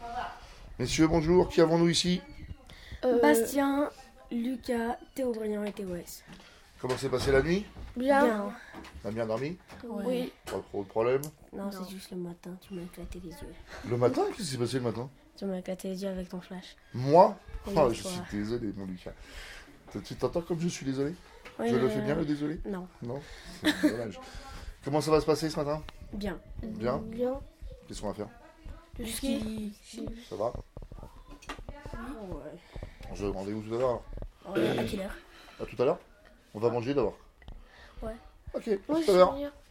Messieurs, bonjour. Qui avons-nous ici? Bastien, Lucas, Théobrien et Théoès. Comment s'est passée la nuit? Bien. T'as bien dormi? Oui. Pas trop de problème? Non, c'est juste le matin, tu m'as éclaté les yeux. Le matin? Qu'est-ce qui s'est passé le matin? Tu m'as éclaté les yeux avec ton flash. Moi? Oui, Oh, je toi. suis désolé, mon Lucas. Tu t'entends comme je suis désolé? Oui, Je le fais bien, le désolé? Non. Non? C'est dommage. Comment ça va se passer ce matin? Bien. Bien? Bien. Qu'est-ce qu'on va faire? Du ski. Ça va? Ouais. On se rendez-vous tout à l'heure? À quelle heure? À tout à l'heure? On va manger d'abord? Ouais. Ok, à tout à l'heure.